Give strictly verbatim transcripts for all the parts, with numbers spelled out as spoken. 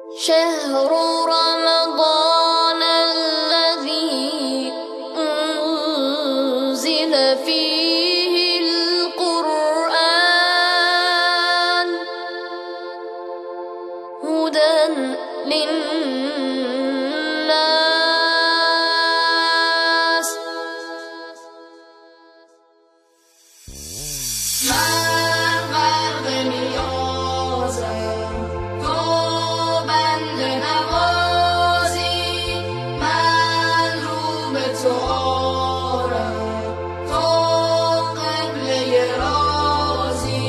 شهر رمضان الذي أنزل فيه القرآن هدى للناس من غرق نیازم تو بنده نوازی من رو به تو آرم تو قبله رازی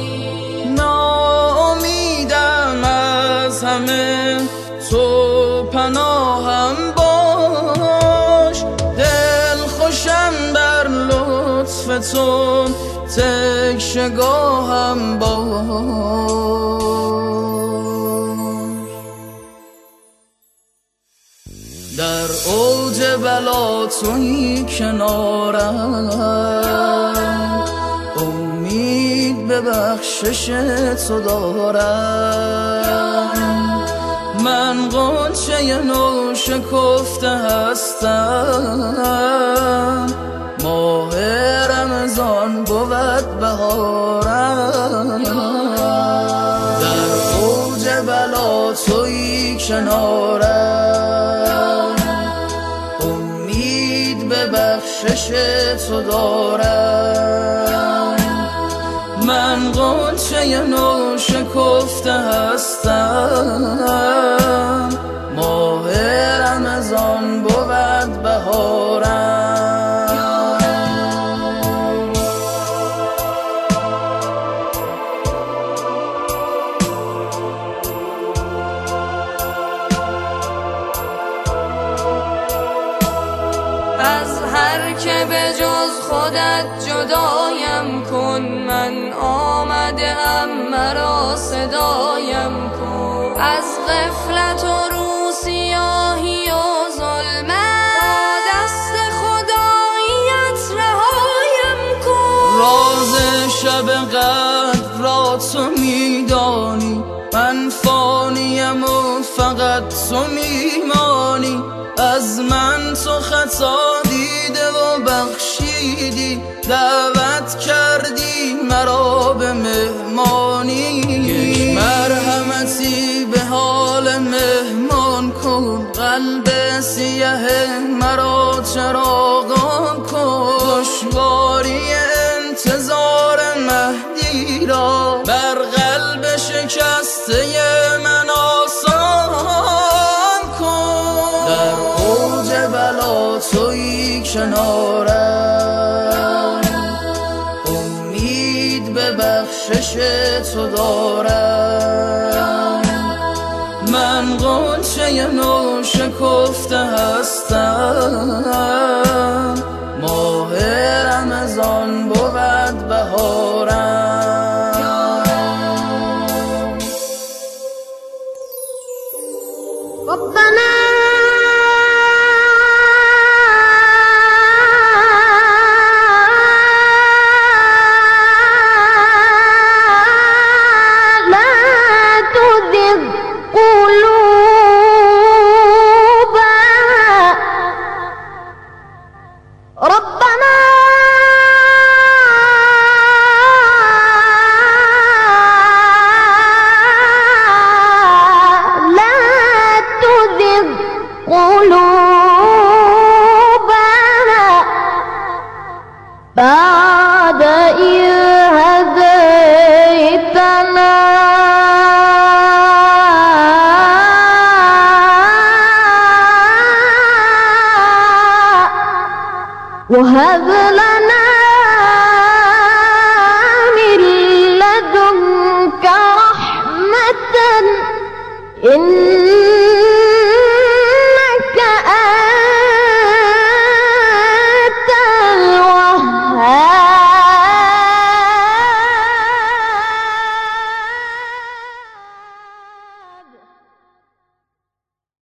ناامیدم از همه تو پناهم باش دل خوشم بر لطف تو تکشگاهم باش در اوج بلا تویی کنارم امید به بخشش تو دارم من غنچه نو شکفته هستم ماه رمضان بود بهارم در اوج بلا تویی کنارم امید به بخشش تو دارم من غنچه نو شکفته هستم ماه رمضان بود بهارم از هر که به جز خودت جدایم کن من آمده‌ام مرا صدایم کن از غفلت و روسیاهی و ظلمت با دست خداییت رهایم کن راز شب قدر را تو میدانی من فانیم و فقط تو میمانی از من تو خطا دیده و بخشیدی دعوت کردی مرا به مهمانی یک مرحمتی به حال مهمان کن قلب سیه مرا چراغان کن دشواری انتظار مهدی را بر قلب شکسته من آسان کن در اوج بلا تویی کنارم امید به بخشش تو دارم من غنچه نو شکفته هستم ماه رمضان بود بهارم ربنا